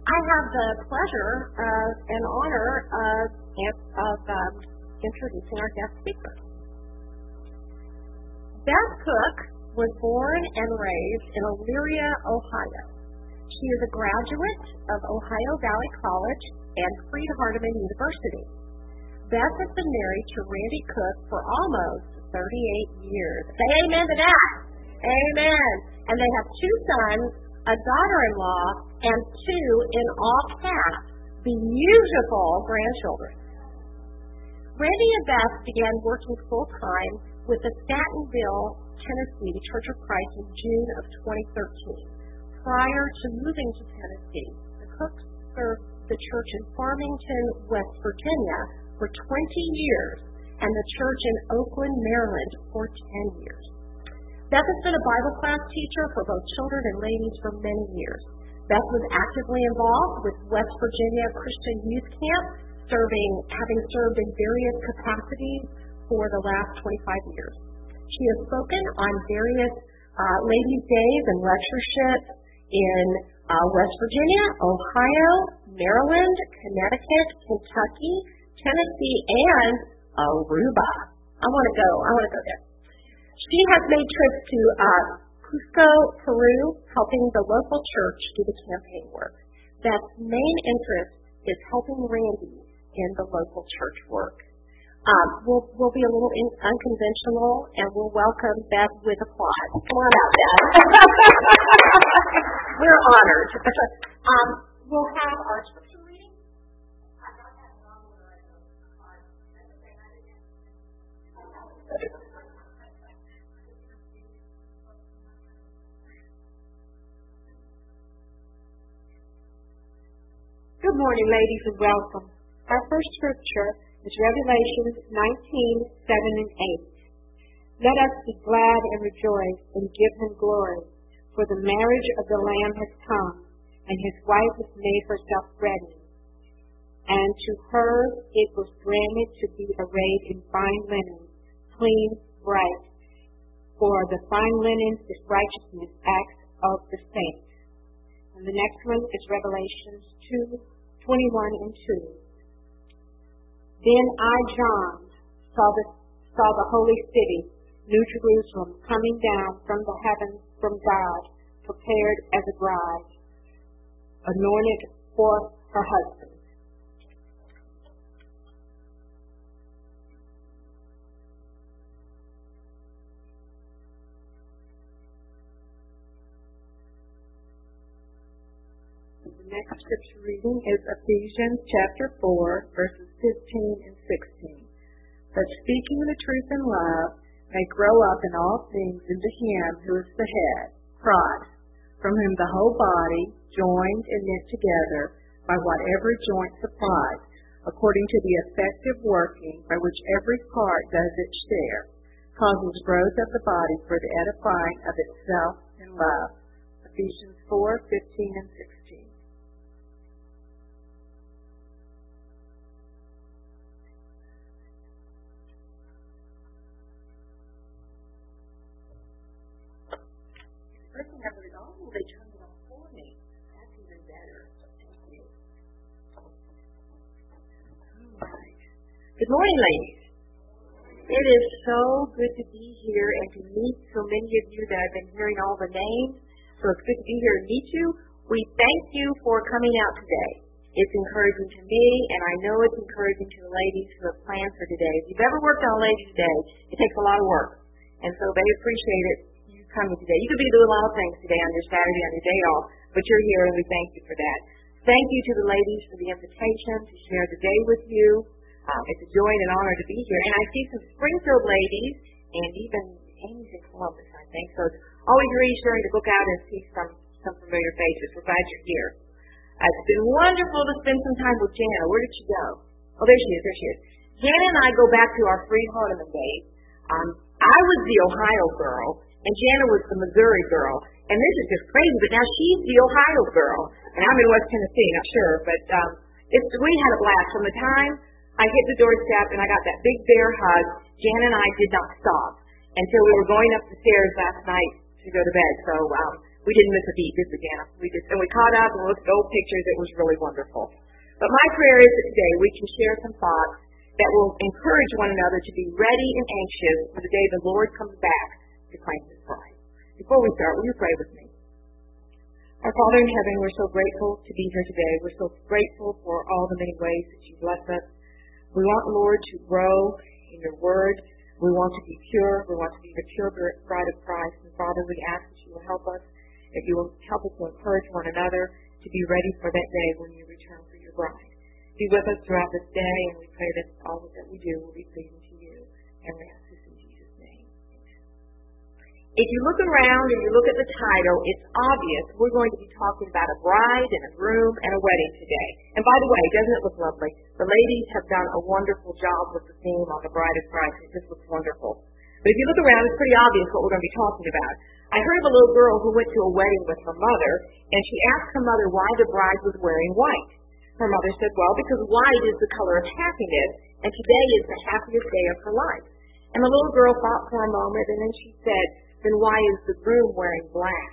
I have the pleasure and honor of introducing our guest speaker. Beth Cook was born and raised in Elyria, Ohio. She is a graduate of Ohio Valley College and Freed-Hardeman University. Beth has been married to Randy Cook for almost 38 years. Say amen to that. Amen. And they have 2 sons, a daughter-in-law, and 2 in all caps, beautiful grandchildren. Randy and Beth began working full-time with the Statenville, Tennessee Church of Christ in June of 2013. Prior to moving to Tennessee, the Cooks served the church in Farmington, West Virginia for 20 years and the church in Oakland, Maryland for 10 years. Beth has been a Bible class teacher for both children and ladies for many years. Beth was actively involved with West Virginia Christian Youth Camp, having served in various capacities for the last 25 years. She has spoken on various ladies' days and lectureships in West Virginia, Ohio, Maryland, Connecticut, Kentucky, Tennessee, and Aruba. I want to go there. She has made trips to Cusco, Peru, helping the local church do the campaign work. Beth's main interest is helping Randy in the local church work. We'll be a little unconventional, and we'll welcome Beth with applause. Come on out, Beth. We're honored. We'll have our scripture reading. Good morning, ladies, and welcome. Our first scripture is Revelation 19:7 and 8. Let us be glad and rejoice and give him glory, for the marriage of the Lamb has come, and his wife has made herself ready. And to her it was granted to be arrayed in fine linen, clean, bright, for the fine linen is righteousness, acts of the saints. And the next one is Revelation 2:21 and 2. Then I, John, saw the holy city, New Jerusalem, coming down from the heavens from God, prepared as a bride, anointed for her husband. The next scripture reading is Ephesians chapter 4, verses 15 and 16. But speaking the truth in love may grow up in all things into him who is the head, Christ, from whom the whole body, joined and knit together by what every joint supplies, according to the effective working by which every part does its share, causes growth of the body for the edifying of itself in love. Ephesians 4:15 and 16. They turned it off for me. That's even better. Thank you. All right. Good morning, ladies. It is so good to be here and to meet so many of you that I've been hearing all the names. So it's good to be here and meet you. We thank you for coming out today. It's encouraging to me, and I know it's encouraging to the ladies who have planned for today. If you've ever worked on Ladies' Day, it takes a lot of work. And so they appreciate it. Coming today. You could be doing a lot of things today on your Saturday, on your day off, but you're here and we thank you for that. Thank you to the ladies for the invitation to share the day with you. It's a joy and an honor to be here. And I see some Springfield ladies and even Amy's in Columbus, I think. So it's always reassuring to look out and see some familiar faces. We're glad you're here. It's been wonderful to spend some time with Jana. Where did she go? Oh, there she is. Jana and I go back to our Freed-Hardeman days. I was the Ohio girl, and Jana was the Missouri girl. And this is just crazy, but now she's the Ohio girl. And I'm in West Tennessee, not sure. But we had a blast. From the time I hit the doorstep and I got that big bear hug, Jana and I did not stop until we were going up the stairs last night to go to bed. So We didn't miss a beat, did we, Deanna? We caught up and looked at old pictures. It was really wonderful. But my prayer is that today we can share some thoughts that will encourage one another to be ready and anxious for the day the Lord comes back to claim his bride. Before we start, will you pray with me? Our Father in heaven, we're so grateful to be here today. We're so grateful for all the many ways that you bless us. We want, Lord, to grow in your word. We want to be pure. We want to be the pure bride of Christ. And Father, we ask that you will help us, that you will help us to encourage one another to be ready for that day when you return for your bride. Be with us throughout this day, and we pray that all that we do will be pleasing to you. And we ask this in Jesus' name. Amen. If you look around and you look at the title, it's obvious we're going to be talking about a bride and a groom and a wedding today. And by the way, doesn't it look lovely? The ladies have done a wonderful job with the theme on the bride of Christ. It just looks wonderful. But if you look around, it's pretty obvious what we're going to be talking about. I heard of a little girl who went to a wedding with her mother, and she asked her mother why the bride was wearing white. Her mother said, well, because white is the color of happiness, and today is the happiest day of her life. And the little girl thought for a moment, and then she said, then why is the groom wearing black?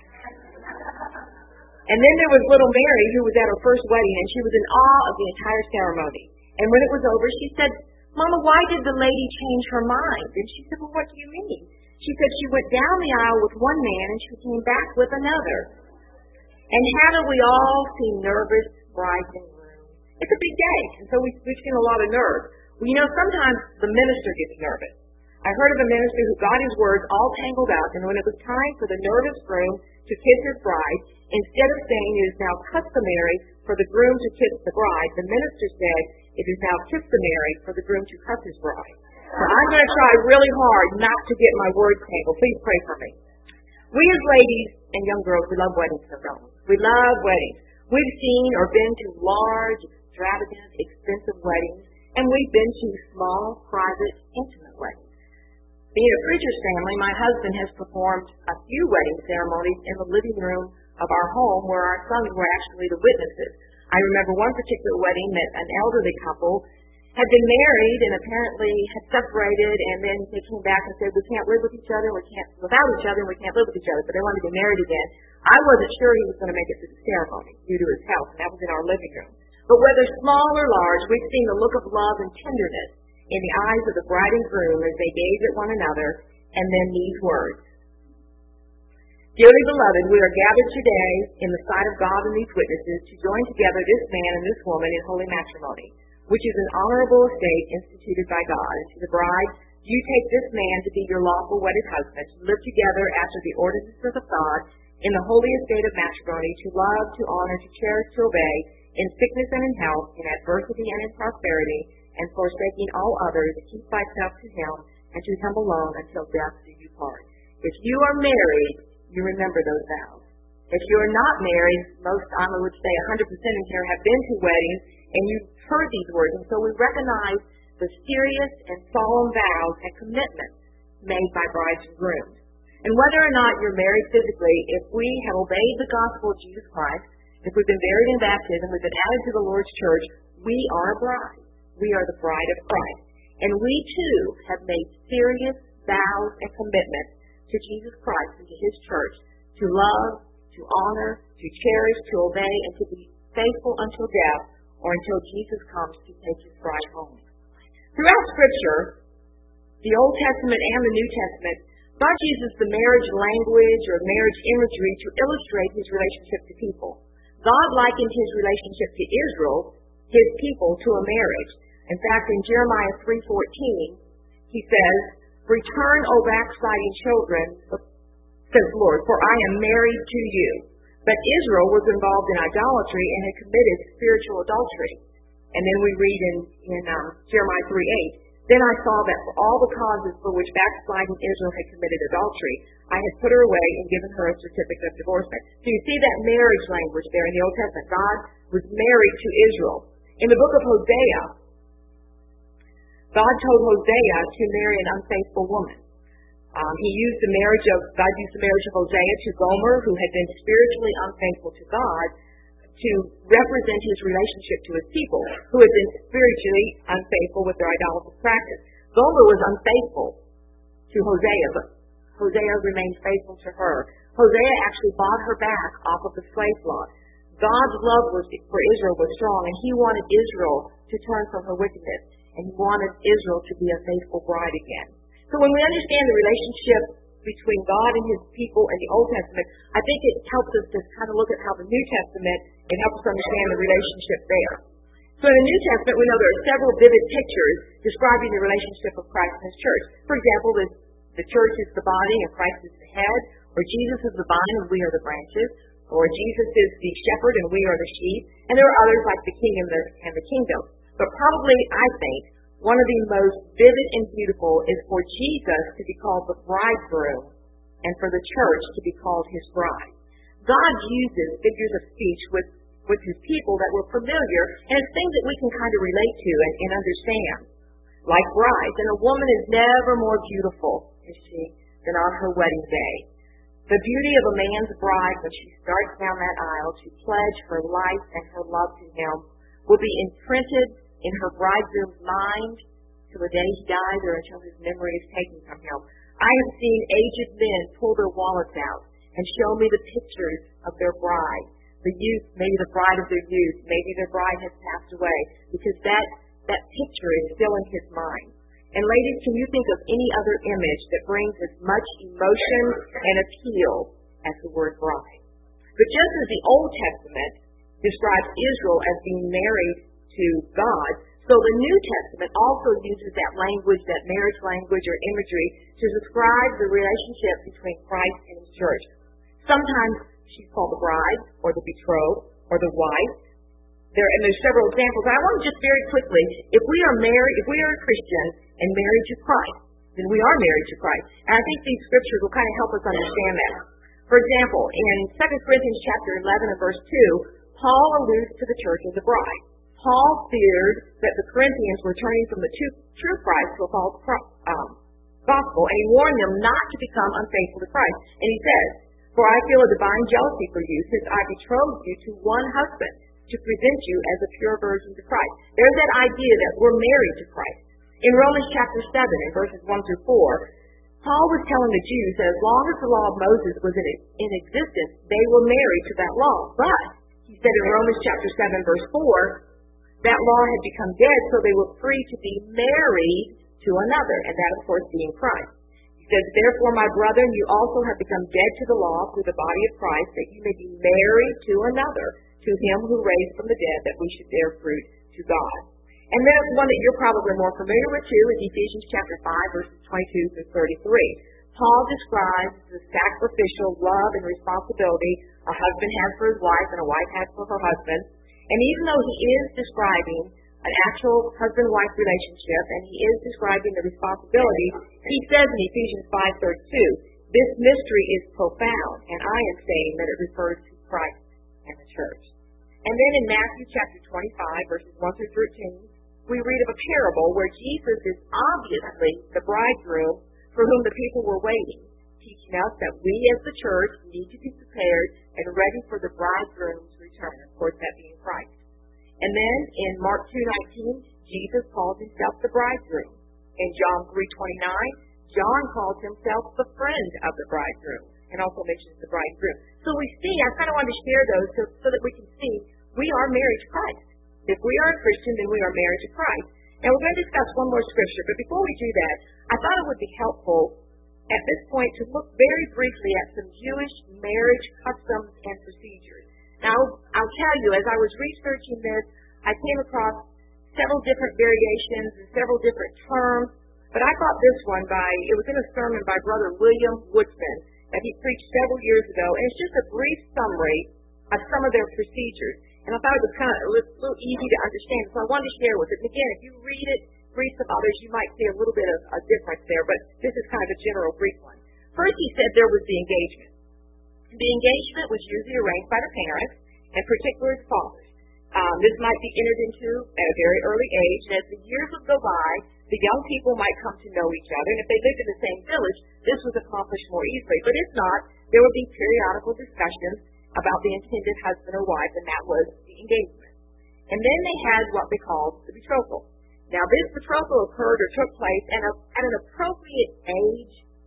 And then there was little Mary, who was at her first wedding, and she was in awe of the entire ceremony. And when it was over, she said, Mama, why did the lady change her mind? And she said, well, what do you mean? She said she went down the aisle with one man, and she came back with another. And haven't we all seen nervous brides and grooms? It's a big day, and so we've seen a lot of nerves. Well, you know, sometimes the minister gets nervous. I heard of a minister who got his words all tangled up, and when it was time for the nervous groom to kiss his bride, instead of saying it is now customary for the groom to kiss the bride, the minister said it is now customary for the groom to cuss his bride. So I'm going to try really hard not to get my words tangled. Please pray for me. We as ladies and young girls, we love weddings, don't we? We love weddings. We've seen or been to large, extravagant, expensive weddings, and we've been to small, private, intimate weddings. Being a preacher's family, my husband has performed a few wedding ceremonies in the living room of our home where our sons were actually the witnesses. I remember one particular wedding that an elderly couple had been married and apparently had separated, and then they came back and said, we can't live with each other, we can't without each other, we can't live with each other, but they wanted to be married again. I wasn't sure he was going to make it to the ceremony due to his health, and that was in our living room. But whether small or large, we've seen the look of love and tenderness in the eyes of the bride and groom as they gaze at one another, and then these words. Dearly beloved, we are gathered today in the sight of God and these witnesses to join together this man and this woman in holy matrimony, which is an honorable estate instituted by God. And to the bride, you take this man to be your lawful wedded husband, to live together after the ordinances of God in the holy estate of matrimony, to love, to honor, to cherish, to obey, in sickness and in health, in adversity and in prosperity, and forsaking all others, to keep thyself to him, and to him alone until death do you part. If you are married, you remember those vows. If you are not married, most, I would say 100% in here have been to weddings, and you've heard these words, and so we recognize the serious and solemn vows and commitments made by brides and grooms. And whether or not you're married physically, if we have obeyed the gospel of Jesus Christ, if we've been buried in baptism, we've been added to the Lord's church, we are a bride. We are the bride of Christ. And we too have made serious vows and commitments to Jesus Christ and to his church to love, to honor, to cherish, to obey, and to be faithful until death or until Jesus comes to take his bride home. Throughout Scripture, the Old Testament and the New Testament, God uses the marriage language or marriage imagery to illustrate his relationship to people. God likened his relationship to Israel, his people, to a marriage. In fact, in Jeremiah 3:14, he says, return, O backsliding children, says the Lord, for I am married to you. But Israel was involved in idolatry and had committed spiritual adultery. And then we read in Jeremiah 3:8, then I saw that for all the causes for which backsliding Israel had committed adultery, I had put her away and given her a certificate of divorcement. So you see that marriage language there in the Old Testament. God was married to Israel. In the book of Hosea, God told Hosea to marry an unfaithful woman. God used the marriage of Hosea to Gomer, who had been spiritually unfaithful to God, to represent his relationship to his people, who had been spiritually unfaithful with their idolatrous practice. Gomer was unfaithful to Hosea, but Hosea remained faithful to her. Hosea actually bought her back off of the slave law. God's love for Israel was strong, and he wanted Israel to turn from her wickedness, and he wanted Israel to be a faithful bride again. So when we understand the relationship between God and his people in the Old Testament, I think it helps us to kind of look at how the New Testament, it helps us understand the relationship there. So in the New Testament, we know there are several vivid pictures describing the relationship of Christ and his church. For example, the church is the body and Christ is the head, or Jesus is the vine and we are the branches, or Jesus is the shepherd and we are the sheep, and there are others like the king and the kingdom. But probably, I think, one of the most vivid and beautiful is for Jesus to be called the bridegroom and for the church to be called his bride. God uses figures of speech with his people that were familiar, and it's things that we can kind of relate to and understand. Like brides, and a woman is never more beautiful, is she, than on her wedding day. The beauty of a man's bride when she starts down that aisle to pledge her life and her love to him will be imprinted in her bridegroom's mind till the day he dies or until his memory is taken from him. I have seen aged men pull their wallets out and show me the pictures of their bride. The youth, maybe the bride of their youth, maybe their bride has passed away, because that picture is still in his mind. And ladies, can you think of any other image that brings as much emotion and appeal as the word bride? But just as the Old Testament describes Israel as being married to God, so the New Testament also uses that language, that marriage language or imagery, to describe the relationship between Christ and his church. Sometimes she's called the bride, or the betrothed, or the wife. There's several examples. I want to just very quickly, if we are a Christian and married to Christ, then we are married to Christ. And I think these scriptures will kind of help us understand that. For example, in 2 Corinthians chapter 11 and verse 2, Paul alludes to the church as a bride. Paul feared that the Corinthians were turning from the true Christ to a false gospel, and he warned them not to become unfaithful to Christ. And he says, "For I feel a divine jealousy for you, since I betrothed you to one husband, to present you as a pure virgin to Christ." There's that idea that we're married to Christ. In Romans chapter 7, in verses 1 through 4, Paul was telling the Jews that as long as the law of Moses was in existence, they were married to that law. But, he said in Romans chapter 7, verse 4, that law had become dead, so they were free to be married to another, and that, of course, being Christ. He says, "Therefore, my brethren, you also have become dead to the law through the body of Christ, that you may be married to another, to him who raised from the dead, that we should bear fruit to God." And then one that you're probably more familiar with too is Ephesians chapter 5, verses 22 through 33. Paul describes the sacrificial love and responsibility a husband has for his wife and a wife has for her husband. And even though he is describing an actual husband-wife relationship and he is describing the responsibility, he says in Ephesians 5:32, "This mystery is profound, and I am saying that it refers to Christ and the church." And then in Matthew chapter 25, verses 1 through 13, we read of a parable where Jesus is obviously the bridegroom for whom the people were waiting, teaching us that we as the church need to be prepared and ready for the bridegroom's return, of course, that being Christ. And then in Mark 2:19, Jesus calls himself the bridegroom. In John 3:29, John calls himself the friend of the bridegroom and also mentions the bridegroom. So we see, I kind of wanted to share those so that we can see we are married to Christ. If we are a Christian, then we are married to Christ. Now we're going to discuss one more scripture, but before we do that, I thought it would be helpful at this point to look very briefly at some Jewish marriage customs and procedures. Now, I'll tell you, as I was researching this, I came across several different variations and several different terms, but I got this one it was in a sermon by Brother William Woodson that he preached several years ago, and it's just a brief summary of some of their procedures. And I thought it was kind of a little easy to understand, so I wanted to share with it. And again, if you read some others, you might see a little bit of a difference there, but this is kind of a general brief one. First, he said there was the engagement. The engagement was usually arranged by the parents, and particularly the fathers. This might be entered into at a very early age, and as the years would go by, the young people might come to know each other, and if they lived in the same village, this was accomplished more easily. But if not, there would be periodical discussions about the intended husband or wife, and that was the engagement. And then they had what they called the betrothal. Now, this betrothal occurred or took place at an appropriate age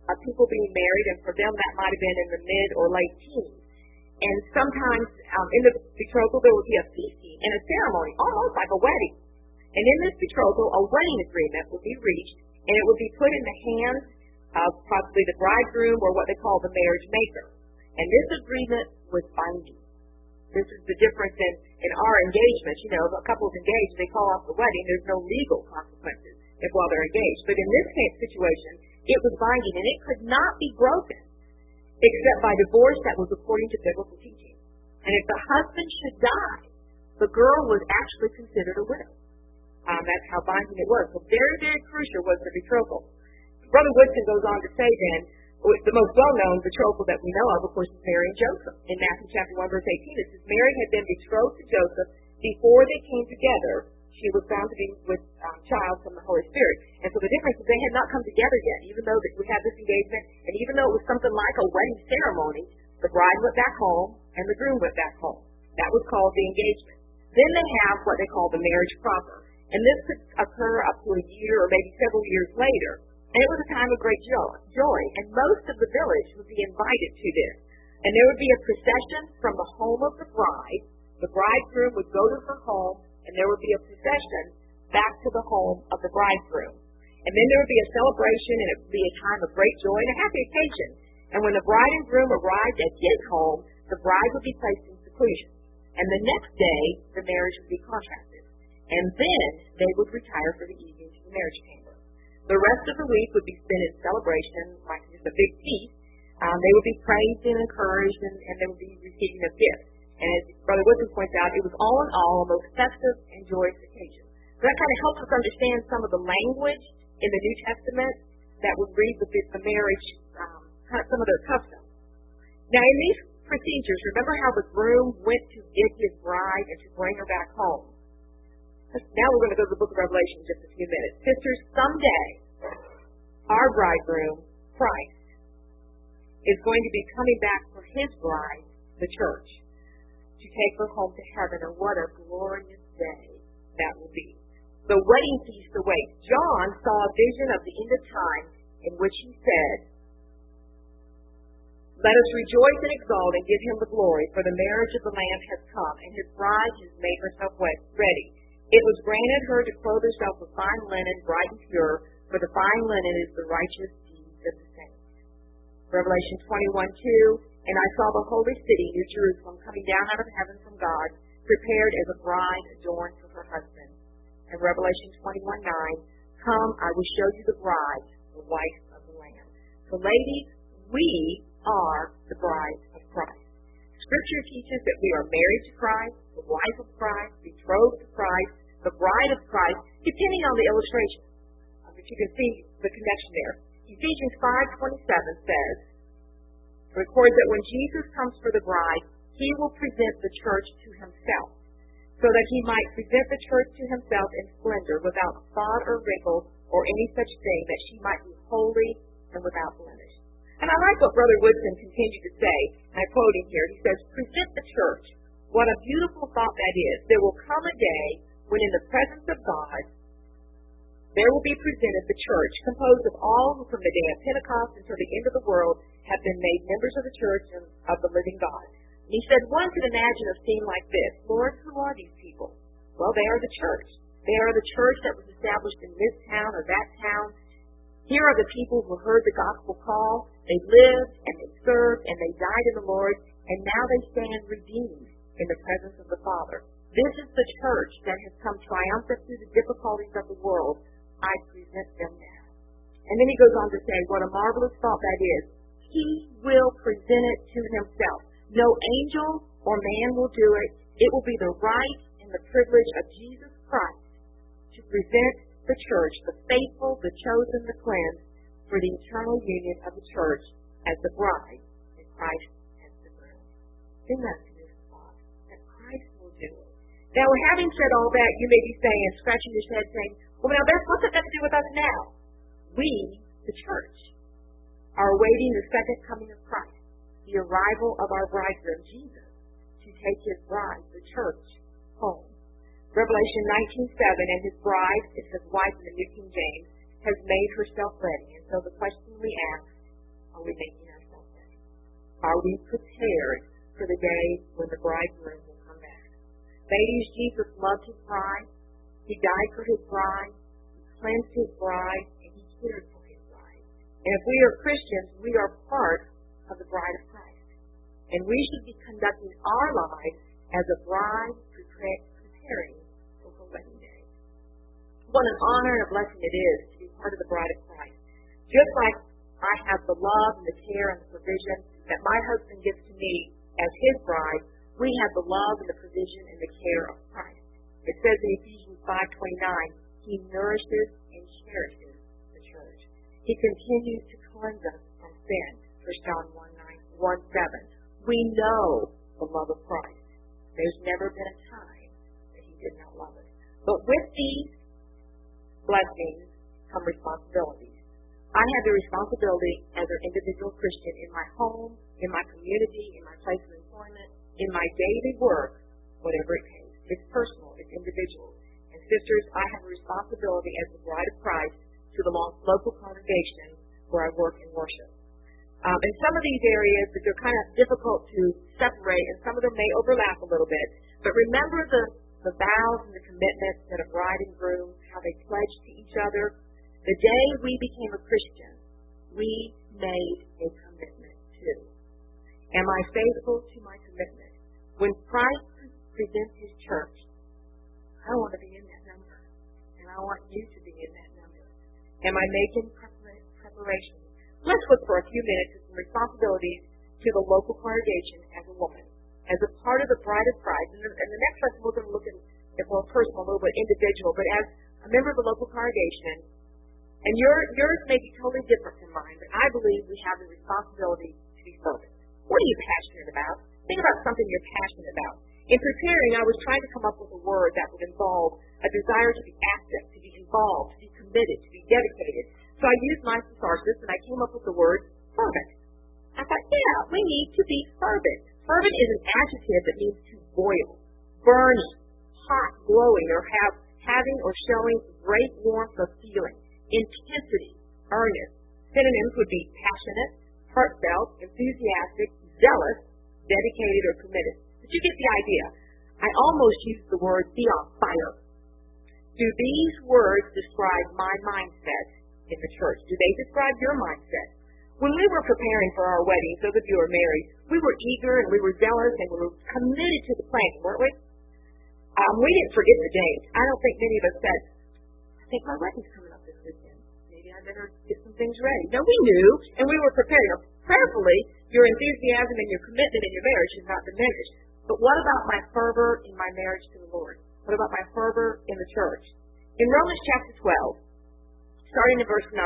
of people being married, and for them that might have been in the mid or late teens. And sometimes in the betrothal there would be a feasting and a ceremony, almost like a wedding. And in this betrothal, a wedding agreement would be reached, and it would be put in the hands of possibly the bridegroom or what they call the marriage maker. And this agreement was binding. This is the difference in our engagements. You know, if a couple's engaged, they call off the wedding. There's no legal consequences while they're engaged. But in this case situation, it was binding, and it could not be broken except by divorce that was according to biblical teaching. And if the husband should die, the girl was actually considered a widow. That's how binding it was. So very, very crucial was the betrothal. Brother Woodson goes on to say then, the most well-known betrothal that we know of course, is Mary and Joseph. In Matthew chapter 1, verse 18, it says, Mary had been betrothed to Joseph before they came together. She was found to be with child from the Holy Spirit. And so the difference is they had not come together yet, even though we had this engagement, and even though it was something like a wedding ceremony, the bride went back home and the groom went back home. That was called the engagement. Then they have what they call the marriage proper. And this could occur up to a year or maybe several years later. And it was a time of great joy. And most of the village would be invited to this. And there would be a procession from the home of the bride. The bridegroom would go to her home, and there would be a procession back to the home of the bridegroom. And then there would be a celebration, and it would be a time of great joy and a happy occasion. And when the bride and groom arrived at his home, the bride would be placed in seclusion. And the next day, the marriage would be contracted. And then they would retire for the evening to the marriage chamber. The rest of the week would be spent in celebration, like just a big feast. They would be praised and encouraged, and they would be receiving a gift. And as Brother Woodson points out, it was all in all a most festive and joyous occasion. So that kind of helps us understand some of the language in the New Testament that would read the marriage, some of their customs. Now, in these procedures, remember how the groom went to get his bride and to bring her back home? Now we're going to go to the book of Revelation in just a few minutes. Sisters, someday, our bridegroom, Christ, is going to be coming back for his bride, the church, to take her home to heaven. And what a glorious day that will be. The wedding feast awaits. John saw a vision of the end of time in which he said, Let us rejoice and exult and give him the glory, for the marriage of the Lamb has come, and his bride has made herself ready. It was granted her to clothe herself with fine linen, bright and pure, for the fine linen is the righteous deeds of the saints. Revelation 21:2, And I saw the holy city, New Jerusalem, coming down out of heaven from God, prepared as a bride adorned for her husband. And Revelation 21:9, Come, I will show you the bride, the wife of the Lamb. So ladies, we are the bride of Christ. Scripture teaches that we are married to Christ, the wife of Christ, betrothed to Christ, the bride of Christ, depending on the illustration. But you can see the connection there. Ephesians 5:27 says, records that when Jesus comes for the bride, he will present the church to himself, so that he might present the church to himself in splendor, without spot or wrinkle or any such thing, that she might be holy and without blemish. And I like what Brother Woodson continued to say, and I quote him here. He says, Present the church. What a beautiful thought that is. There will come a day when in the presence of God, there will be presented the church, composed of all who from the day of Pentecost until the end of the world have been made members of the church and of the living God. And he said, one could imagine a scene like this. Lord, who are these people? Well, they are the church. They are the church that was established in this town or that town. Here are the people who heard the gospel call. They lived and they served and they died in the Lord, and now they stand redeemed in the presence of the Father. This is the church that has come triumphant through the difficulties of the world. I present them now. And then he goes on to say, what a marvelous thought that is. He will present it to himself. No angel or man will do it. It will be the right and the privilege of Jesus Christ to present the church, the faithful, the chosen, the cleansed, for the eternal union of the church as the bride that Christ has the groom. Isn't that beautiful thought? That Christ will do it. Now, having said all that, you may be saying, scratching your head, saying, well, now, what's it got to do with us now? We, the church, are awaiting the second coming of Christ, the arrival of our bridegroom, Jesus, to take his bride, the church, home. Revelation 19:7, and his bride, it says wife in the New King James, has made herself ready. And so the question we ask, are we making ourselves ready? Are we prepared for the day when the bridegroom will come back? Ladies, Jesus loved his bride. He died for his bride. He cleansed his bride, and he cared for his bride. And if we are Christians, we are part of the bride of Christ. And we should be conducting our lives as a bride preparing for her wedding day. What an honor and a blessing it is to be part of the bride of Christ. Just like I have the love and the care and the provision that my husband gives to me as his bride, we have the love and the provision and the care of Christ. It says in Ephesians 5:29, he nourishes and cherishes the church. He continues to cleanse us from sin. 1 John 1:7. We know the love of Christ. There's never been a time that he did not love us. But with these blessings come responsibilities. I have the responsibility as an individual Christian in my home, in my community, in my place of employment, in my daily work, whatever it takes. It's personal. It's individual. And sisters, I have a responsibility as the bride of Christ to the local congregation where I work and worship. In some of these areas, they're kind of difficult to separate, and some of them may overlap a little bit. But remember the vows and the commitments that a bride and groom, how they pledged to each other. The day we became a Christian, we made a commitment too. Am I faithful to my commitment? When Christ presents his church, I want to be in that number, and I want you to be in that number. Am I making preparations? Let's look for a few minutes at some responsibilities to the local congregation as a woman, as a part of the bride of Christ. And the next lesson we're going to look at it more personal, a little bit individual, but as a member of the local congregation, and yours may be totally different from mine, but I believe we have the responsibility to be fervent. What are you passionate about? Think about something you're passionate about. In preparing, I was trying to come up with a word that would involve a desire to be active, to be involved, to be committed, to be dedicated. So I used my thesaurus, and I came up with the word fervent. I thought, yeah, we need to be fervent. Fervent is an adjective that means to boil, burning, hot, glowing, or having or showing great warmth of feeling, intensity, earnest. Synonyms would be passionate, heartfelt, enthusiastic, zealous, dedicated, or committed. But you get the idea. I almost used the word be on fire. Do these words describe my mindset in the church? Do they describe your mindset? When we were preparing for our wedding, those of you who are married, we were eager and we were zealous and we were committed to the plan, weren't we? We didn't forget the date. I don't think many of us said, I think my wedding's coming up this weekend. Maybe I better get some things ready. No, we knew, and we were prepared. Now, prayerfully, your enthusiasm and your commitment in your marriage is not diminished. But what about my fervor in my marriage to the Lord? What about my fervor in the church? In Romans chapter 12, starting in verse 9,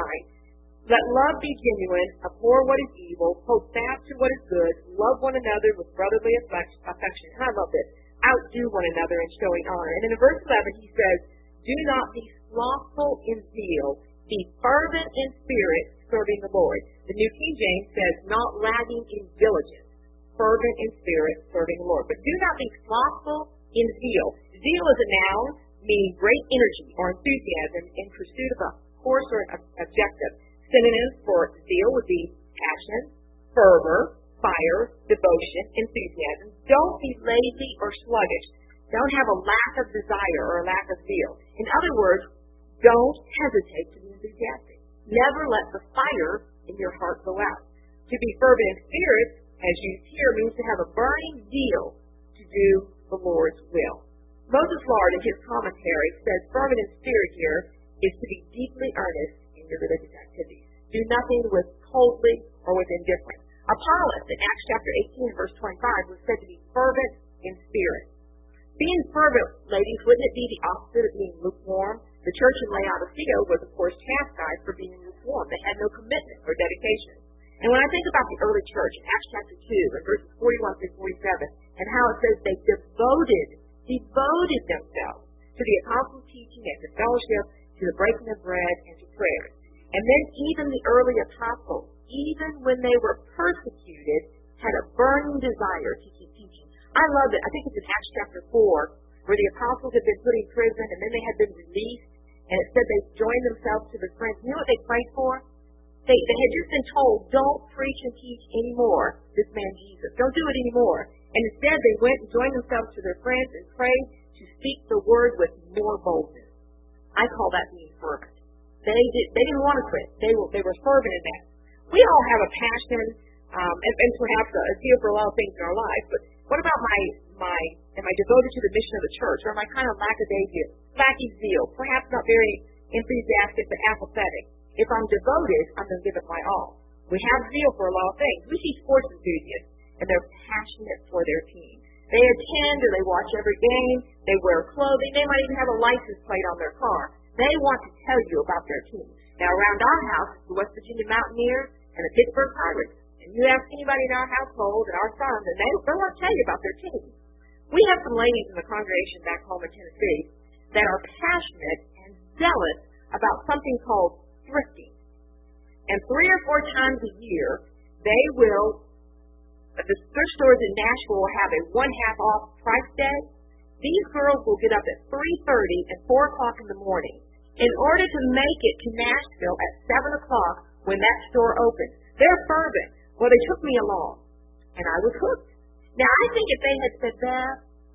let love be genuine, abhor what is evil, hold fast to what is good, love one another with brotherly affection. And I love this. Outdo one another in showing honor. And in verse 11 he says, do not be slothful in zeal, be fervent in spirit, serving the Lord. The New King James says, not lagging in diligence, fervent in spirit, serving the Lord. But do not be slothful in zeal. Zeal is a noun, meaning great energy or enthusiasm in pursuit of a course or an objective. Synonyms for zeal would be passion, fervor, fire, devotion, enthusiasm. Don't be lazy or sluggish. Don't have a lack of desire or a lack of zeal. In other words, don't hesitate to be enthusiastic. Never let the fire in your heart go out. To be fervent in spirit, as used here, means to have a burning zeal to do the Lord's will. Moses Lard, in his commentary, says fervent in spirit here is to be deeply earnest in your religious activities. Do nothing with coldly or with indifference. Apollos, in Acts chapter 18, verse 25, was said to be fervent in spirit. Being fervent, ladies, wouldn't it be the opposite of being lukewarm? The church in Laodicea was, of course, chastised for being lukewarm. They had no commitment or dedication. And when I think about the early church in Acts chapter 2, in verses 41 through 47, and how it says they devoted themselves to the apostles' teaching and to fellowship, to the breaking of bread, and to prayers. And then even the early apostles, even when they were persecuted, had a burning desire to keep teaching. I love it. I think it's in Acts chapter 4, where the apostles had been put in prison, and then they had been released, and it said they joined themselves to the friends. You know what they prayed for? They had just been told, don't preach and teach anymore, this man Jesus. Don't do it anymore. And instead they went and joined themselves to their friends and prayed to speak the word with more boldness. I call that being fervent. They didn't want to quit. They were fervent in that. We all have a passion and perhaps a zeal for a lot of things in our lives, but what about am I devoted to the mission of the church, or am I kind of lacking zeal, perhaps not very enthusiastic but apathetic? If I'm devoted, I'm going to give it my all. We have zeal for a lot of things. We see sports enthusiasts, and they're passionate for their team. They attend or they watch every game. They wear clothing. They might even have a license plate on their car. They want to tell you about their team. Now, around our house is the West Virginia Mountaineers and the Pittsburgh Pirates. And you ask anybody in our household and our sons, and they want to tell you about their team. We have some ladies in the congregation back home in Tennessee that are passionate and zealous about something called thrifting. And 3 or 4 times a year, they will, the thrift stores in Nashville will have a 1/2 off price day. These girls will get up at 3:30 and 4 o'clock in the morning in order to make it to Nashville at 7 o'clock when that store opens. They're fervent. Well, they took me along, and I was hooked. Now, I think if they had said, Beth,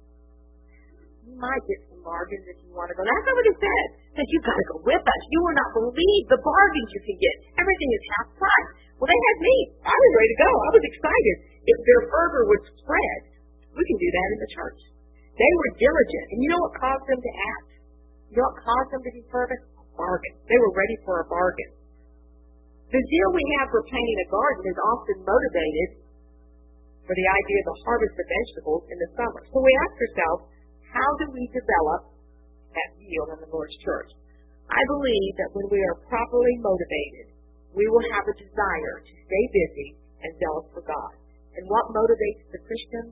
you might get some bargains if you want to go. That's not what they said. They said, you've got to go with us. You will not believe the bargains you can get. Everything is half price. Well, they had me. I was ready to go. I was excited. If their fervor would spread, we can do that in the church. They were diligent. And you know what caused them to act? You know what caused them to be fervent? A bargain. They were ready for a bargain. The zeal we have for planting a garden is often motivated for the idea of the harvest of vegetables in the summer. So we ask ourselves, how do we develop that zeal in the Lord's church? I believe that when we are properly motivated, we will have a desire to stay busy and zealous for God. And what motivates the Christian?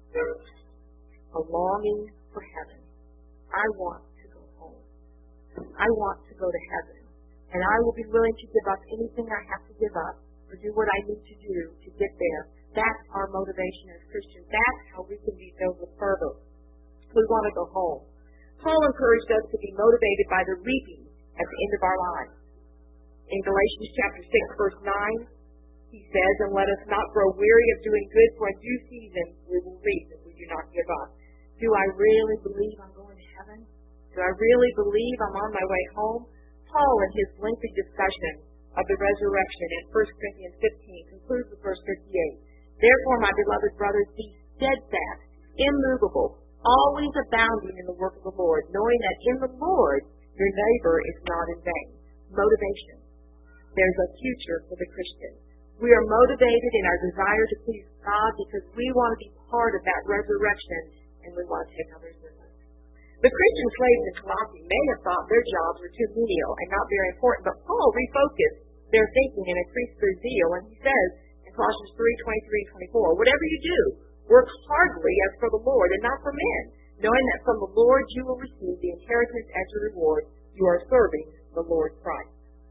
A longing for heaven. I want to go home. I want to go to heaven. And I will be willing to give up anything I have to give up or do what I need to do to get there. That's our motivation as Christians. That's how we can be filled with fervor. We want to go home. Paul encouraged us to be motivated by the reaping at the end of our lives. In Galatians chapter 6, verse 9, he says, and let us not grow weary of doing good, for in due season we will reap if we do not give up. Do I really believe I'm going to heaven? Do I really believe I'm on my way home? Paul, in his lengthy discussion of the resurrection in 1 Corinthians 15, concludes with verse 58. Therefore, my beloved brothers, be steadfast, immovable, always abounding in the work of the Lord, knowing that in the Lord your labor is not in vain. Motivation. There's a future for the Christian. We are motivated in our desire to please God because we want to be part of that resurrection and we want to take others with us. The Christian slaves in Colossae may have thought their jobs were too menial and not very important, but Paul refocused their thinking and increased their zeal, and he says in Colossians 3:23-24, whatever you do, work heartily as for the Lord and not for men, knowing that from the Lord you will receive the inheritance as your reward. You are serving the Lord Christ.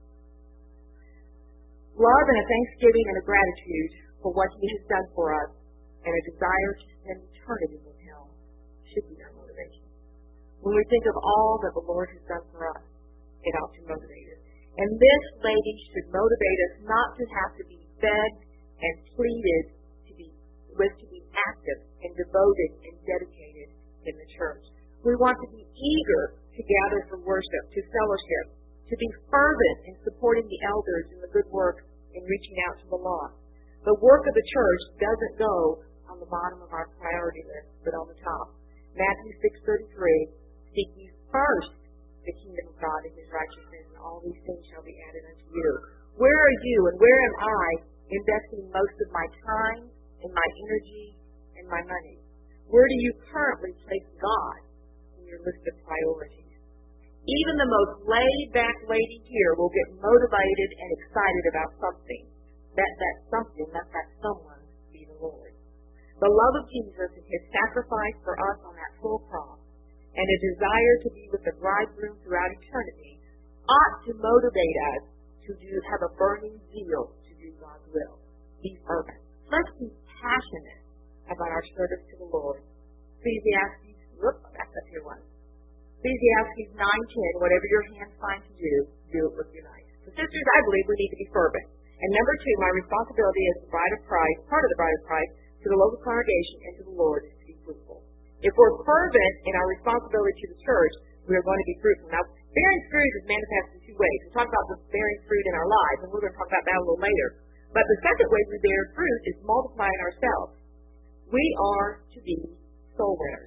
Love and a thanksgiving and a gratitude for what He has done for us and a desire to spend eternity with Him should be our motivation. When we think of all that the Lord has done for us, it ought to motivate us. And this, ladies, should motivate us not to have to be begged and pleaded to be active and devoted and dedicated in the church. We want to be eager to gather for worship, to fellowship, to be fervent in supporting the elders in the good work in reaching out to the lost. The work of the church doesn't go on the bottom of our priority list, but on the top. Matthew 6:33, seek ye first the kingdom of God and His righteousness, and all these things shall be added unto you. Where are you and where am I investing most of my time and my energy and my money? Where do you currently place God in your list of priorities? Even the most laid-back lady here will get motivated and excited about something. That someone be the Lord. The love of Jesus and His sacrifice for us on that full cross and a desire to be with the bridegroom throughout eternity ought to motivate us to have a burning zeal to do God's will. Be fervent. Let's be passionate about our service to the Lord. Ecclesiastes 9:10, whatever your hands find to do, do it with your life. So sisters, I believe we need to be fervent. And number two, my responsibility as the bride of Christ, part of the bride of Christ, to the local congregation and to the Lord is to be fruitful. If we're fervent in our responsibility to the church, we are going to be fruitful. Now, bearing fruit is manifested in two ways. We'll talk about the bearing fruit in our lives, and we're going to talk about that a little later. But the second way we bear fruit is multiplying ourselves. We are to be soul winners.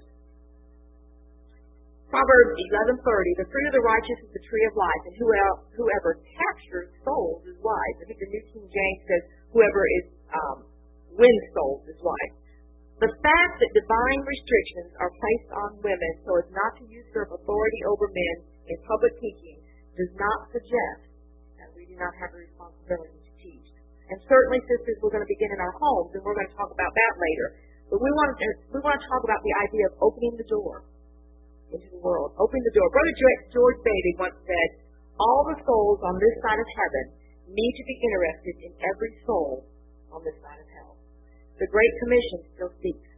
Proverbs 11:30, the fruit of the righteous is the tree of life, and whoever captures souls is wise. I think the New King James says whoever wins souls is wise. The fact that divine restrictions are placed on women so as not to usurp authority over men in public teaching does not suggest that we do not have a responsibility to teach. And certainly, sisters, we're going to begin in our homes, and we're going to talk about that later. But we want to talk about the idea of opening the door into the world. Opening the door. Brother George Beatty once said, all the souls on this side of heaven need to be interested in every soul on this side of hell. The Great Commission still speaks.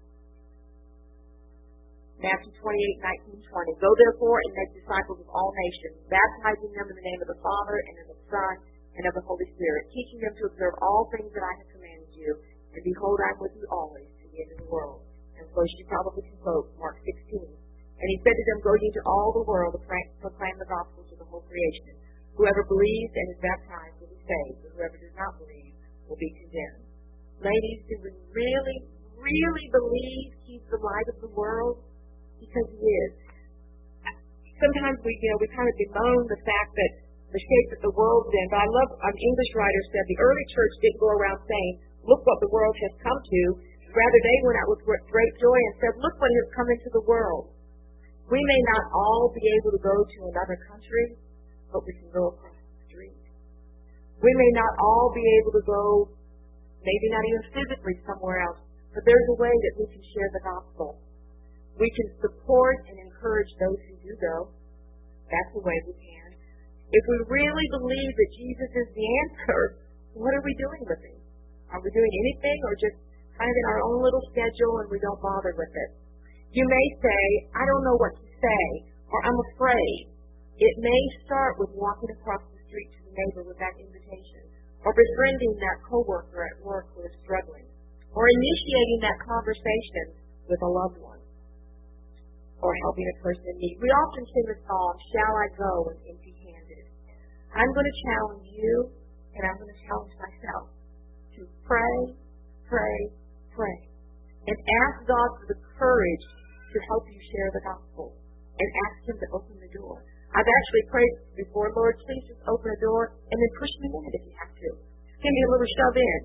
Matthew 28:19-20. Go therefore and make disciples of all nations, baptizing them in the name of the Father and of the Son and of the Holy Spirit, teaching them to observe all things that I have commanded you. And behold, I am with you always to the end of the world. And so you probably can quote Mark 16. And he said to them, go ye into all the world to proclaim the gospel to the whole creation. Whoever believes and is baptized will be saved, but whoever does not believe will be condemned. Ladies, do we really, really believe he's the light of the world? Because he is. Sometimes we kind of bemoan the fact that the shape that the world's in. But I love, an English writer said, the early church didn't go around saying, look what the world has come to. Rather, they went out with great joy and said, look what has come into the world. We may not all be able to go to another country, but we can go across the street. We may not all be able to go, maybe not even physically somewhere else, but there's a way that we can share the gospel. We can support and encourage those who do go. That's the way we can. If we really believe that Jesus is the answer, what are we doing with him? Are we doing anything or just kind of in our own little schedule and we don't bother with it? You may say, I don't know what to say, or I'm afraid. It may start with walking across the street to the neighbor with that invitation, or befriending that coworker at work who is struggling, or initiating that conversation with a loved one, or helping a person in need. We often sing the song, Shall I Go Empty-Handed? I'm going to challenge you, and I'm going to challenge myself to pray, pray, pray, and ask God for the courage to help you share the gospel, and ask him to open the door. I've actually prayed before, Lord, please just open a door, and then push me in it if you have to. Give me a little shove in.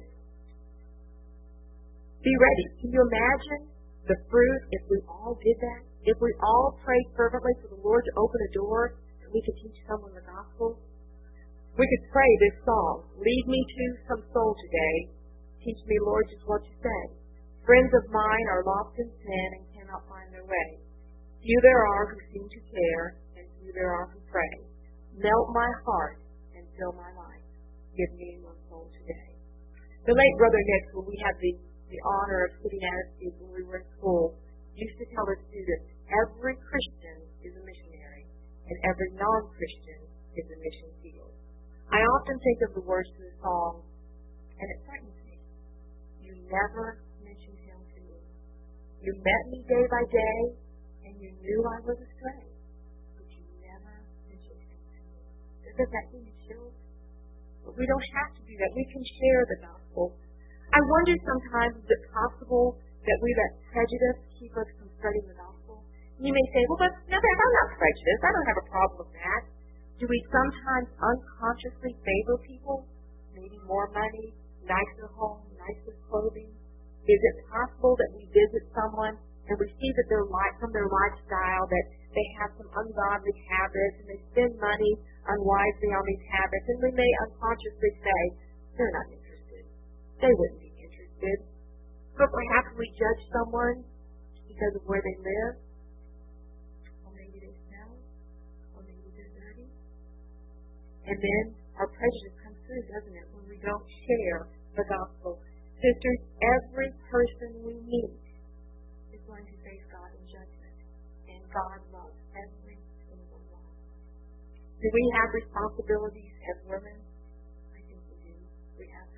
Be ready. Can you imagine the fruit if we all did that? If we all prayed fervently for the Lord to open a door that we could teach someone the gospel? We could pray this song, lead me to some soul today. Teach me, Lord, just what you say. Friends of mine are lost in sin and cannot find their way. Few there are who seem to care, and few there are who pray. Melt my heart and fill my life. Give me one soul today. The late Brother Nick, when we had the honor of sitting at his feet when we were in school, used to tell his students, every Christian is a missionary, and every non-Christian is a mission field. I often think of the words to the song, and it frightens me. You never mentioned him to me. You met me day by day, and you knew I was astray, but you never mentioned him to me. Doesn't that give you chills? But we don't have to do that. We can share the gospel. I wonder sometimes, is it possible that we let prejudice keep us from spreading the gospel? You may say, well, I'm not prejudiced. I don't have a problem with that. Do we sometimes unconsciously favor people? Maybe more money, nicer home, nicer clothing? Is it possible that we visit someone and we see that from their lifestyle that they have some ungodly habits and they spend money unwisely on these habits, and we may unconsciously say, they're not interested. They wouldn't be interested. But perhaps we judge someone because of where they live, or maybe they smell, or maybe they're dirty. And then our prejudice comes through, doesn't it, when we don't share the gospel. Sisters, every person we meet is going to face God in judgment, and God loves every single one. Do we have responsibilities as women? I think we do. We have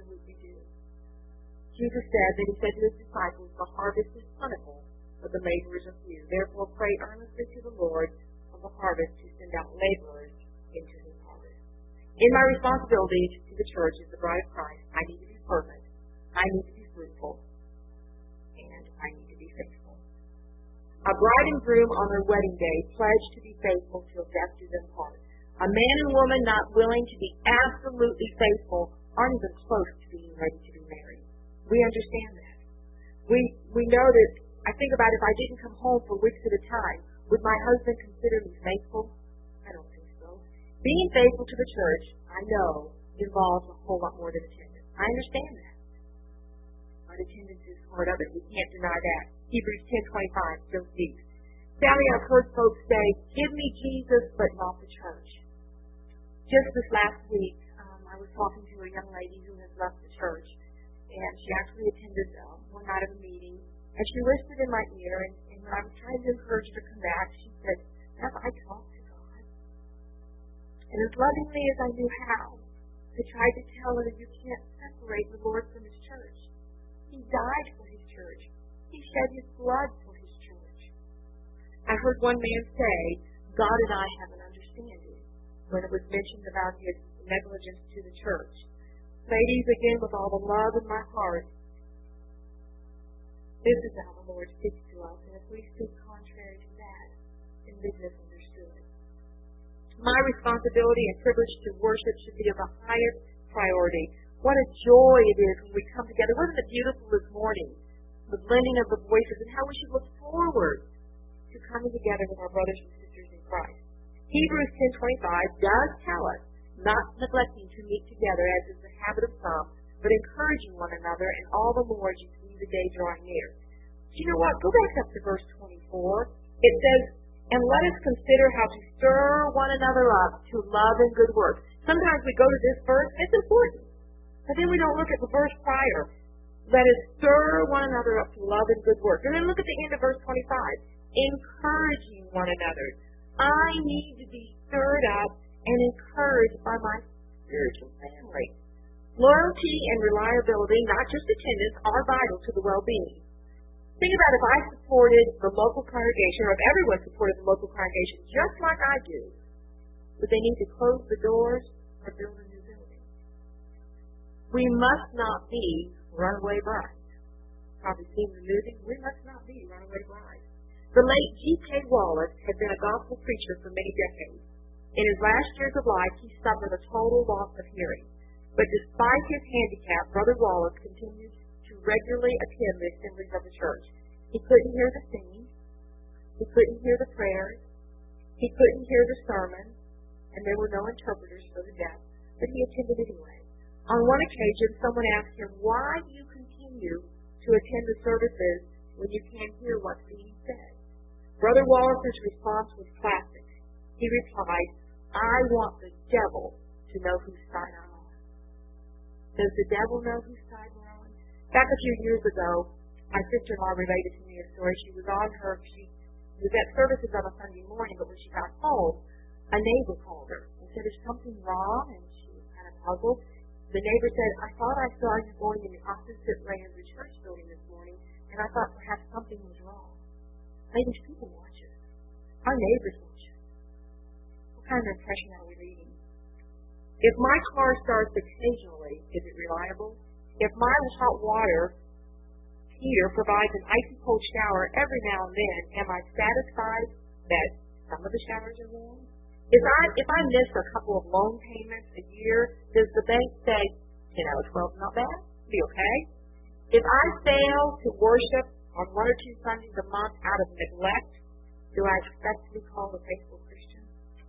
Jesus said to his disciples, the harvest is plentiful, but the laborers are few. Therefore pray earnestly to the Lord of the harvest to send out laborers into his harvest. In my responsibilities to the church as the bride of Christ, I need to be fervent, I need to be fruitful, and I need to be faithful. A bride and groom on their wedding day pledge to be faithful till death do them part. A man and woman not willing to be absolutely faithful aren't even close to being ready to be married. We understand that. We know that. I think about if I didn't come home for weeks at a time, would my husband consider me faithful? I don't think so. Being faithful to the church, I know, involves a whole lot more than attendance. I understand that. But attendance is part of it. We can't deny that. Hebrews 10:25 so deep. Sally, I've heard folks say, give me Jesus, but not the church. Just this last week, I was talking to a young lady who has left the church, and she actually attended one night of a meeting. And she whispered in my ear, and when I was trying to encourage her to come back, she said, have I talked to God? And as lovingly as I knew how, I tried to tell her that you can't separate the Lord from his church. He died for his church. He shed his blood for his church. I heard one man say, God and I have an understanding, when it was mentioned about his negligence to the church. Ladies, again, with all the love in my heart, this is how the Lord speaks to us, and if we speak contrary to that, then we've misunderstood. My responsibility and privilege to worship should be of the highest priority. What a joy it is when we come together. Wasn't it beautiful this morning? The blending of the voices and how we should look forward to coming together with our brothers and sisters in Christ. Hebrews 10:25 does tell us not neglecting to meet together as is the habit of some, but encouraging one another, and all the more as you see the day drawing near. Do you know what? Go back up to verse 24. It says, and let us consider how to stir one another up to love and good works. Sometimes we go to this verse, and it's important, but then we don't look at the verse prior. Let us stir one another up to love and good works. And then look at the end of verse 25. Encouraging one another. I need to be stirred up and encouraged by my spiritual family. Loyalty and reliability, not just attendance, are vital to the well-being. Think about if I supported the local congregation, or if everyone supported the local congregation just like I do, would they need to close the doors or build a new building? We must not be runaway brides. Probably seen the movie. We must not be runaway brides. The late G.K. Wallace had been a gospel preacher for many decades. In his last years of life, he suffered a total loss of hearing. But despite his handicap, Brother Wallace continued to regularly attend the assemblies of the church. He couldn't hear the singing. He couldn't hear the prayers. He couldn't hear the sermon. And there were no interpreters for the deaf. But he attended anyway. On one occasion, someone asked him, why do you continue to attend the services when you can't hear what's being said? Brother Wallace's response was classic. He replied, I want the devil to know whose side I'm on. Does the devil know whose side we're on? Back a few years ago, my sister-in-law related to me a story. She was at services on a Sunday morning, but when she got home, a neighbor called her and said, is something wrong? And she was kind of puzzled. The neighbor said, I thought I saw you going in the opposite lane of the church building this morning, and I thought perhaps something was wrong. Ladies, people watch us. Our neighbors watch us. What kind of impression are we leaving? If my car starts occasionally, is it reliable? If my hot water heater provides an icy cold shower every now and then, am I satisfied that some of the showers are warm? If I miss a couple of loan payments a year, does the bank say, 10 out of 12 not bad? Be okay? If I fail to worship on 1 or 2 Sundays a month out of neglect, do I expect to be called a faithful Christian?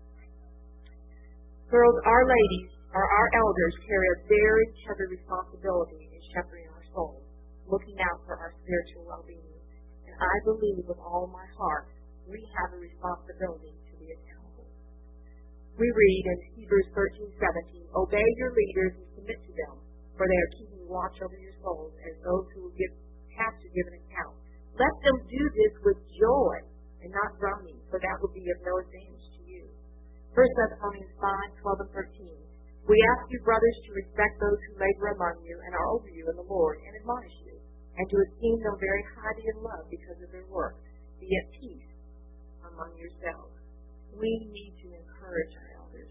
Girls, our ladies, or our elders, carry a very heavy responsibility in shepherding our souls, looking out for our spiritual well-being. And I believe with all my heart, we have a responsibility to be accountable. We read in Hebrews 13:17, obey your leaders and submit to them, for they are keeping watch over your souls as those who have to give an account. Let them do this with joy and not groaning, for that would be of no advantage to you. 1 Thessalonians 5:12 and 13. We ask you, brothers, to respect those who labor among you and are over you in the Lord and admonish you, and to esteem them very highly in love because of their work. Be at peace among yourselves. We need to encourage our elders.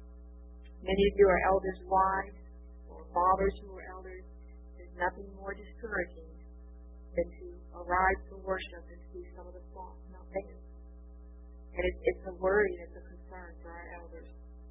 Many of you are elders' wives or fathers who are elders. There's nothing more discouraging than to arrive for worship and see some of the flock not there. And it's a worry and it's a concern for our elders.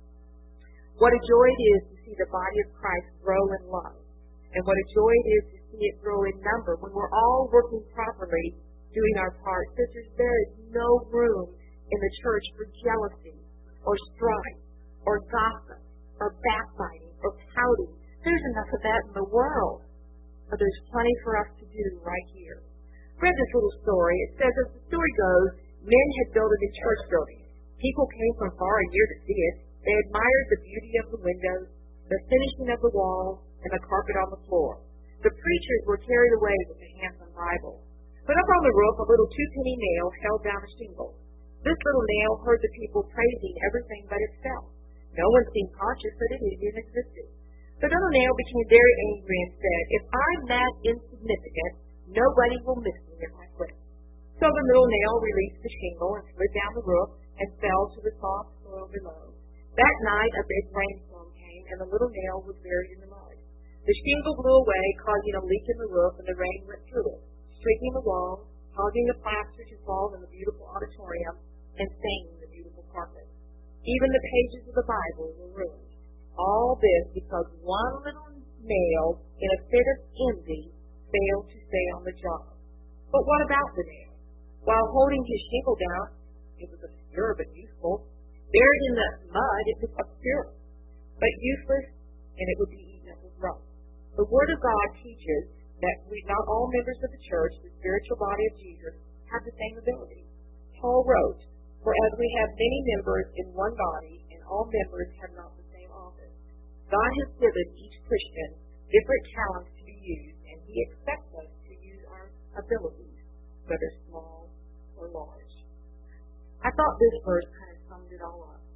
What a joy it is to see the body of Christ grow in love. And what a joy it is to see it grow in number when we're all working properly, doing our part. Sisters, there is no room in the church for jealousy or strife or gossip or backbiting or pouting. There's enough of that in the world. But there's plenty for us to do right here. I read this little story. It says, as the story goes, men had built a new church building. People came from far and near to see it. They admired the beauty of the windows, the finishing of the walls, and the carpet on the floor. The preachers were carried away with the handsome Bible. But up on the roof, a little two-penny nail held down a shingle. This little nail heard the people praising everything but itself. No one seemed conscious that it even existed. The little nail became very angry and said, if I'm that insignificant, nobody will miss me if I quit. So the little nail released the shingle and slid down the roof and fell to the soft soil below. That night, a big rainstorm came, and the little nail was buried in the mud. The shingle blew away, causing a leak in the roof, and the rain went through it, streaking the walls, causing the plaster to fall in the beautiful auditorium, and staining the beautiful carpet. Even the pages of the Bible were ruined. All this because one little nail, in a fit of envy, failed to stay on the job. But what about the nail? While holding his shingle down, it was obscure but useful. Buried in the mud, it was obscure but useless, and it would be eaten up with rust. The Word of God teaches that not all members of the church, the spiritual body of Jesus, have the same ability. Paul wrote, for as we have many members in one body, and all members have not the same office, God has given each Christian different talents to be used, and He expects us to use our abilities, whether small or large. I thought this verse kind of summed it all up.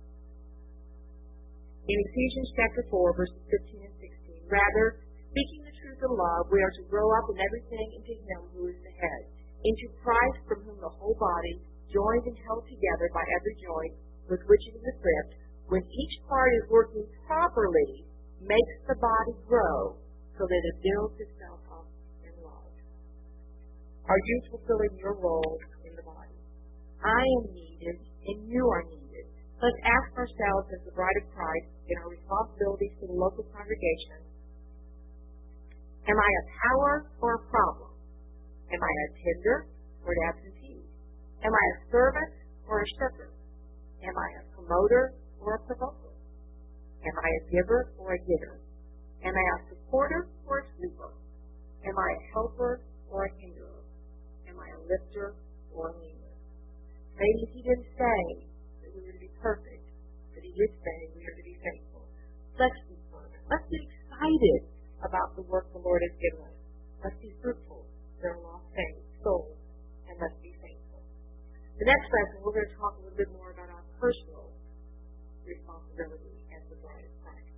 In Ephesians chapter 4, verses 15 and 16, rather, speaking the truth in love, we are to grow up in everything into Him who is the head, into Christ from whom the whole body, joined and held together by every joint with which it is equipped, when each part is working properly, makes the body grow so that it builds itself up in love. Are you fulfilling your role in the body? I am needed, and you are needed. Let's ask ourselves as the bride of Christ in our responsibilities to the local congregation, am I a power or a problem? Am I a tender or an absentee? Am I a servant or a shepherd? Am I a promoter or a provoker? Am I a giver or a getter? Am I a supporter or a sweeper? Am I a helper or a hinderer? Am I a lifter or a leaner? Ladies, He didn't say that we were to be perfect, but He did say we are to be faithful. Let's be fervent. Let's get excited about the work the Lord has given us. Let's be fruitful in our lost souls, and let's be faithful. The next lesson, we're going to talk a little bit more about our personal responsibility as the bride of Christ.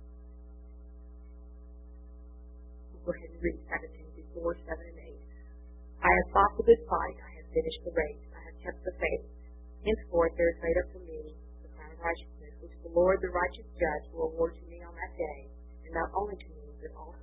We'll go ahead and read 2 Timothy 4, 7, and 8. I have fought the good fight. I have finished the race. I have kept the faith. Henceforth there is laid up for me the crown of righteousness, which the Lord, the righteous judge, will award to me on that day, and not only to me, but also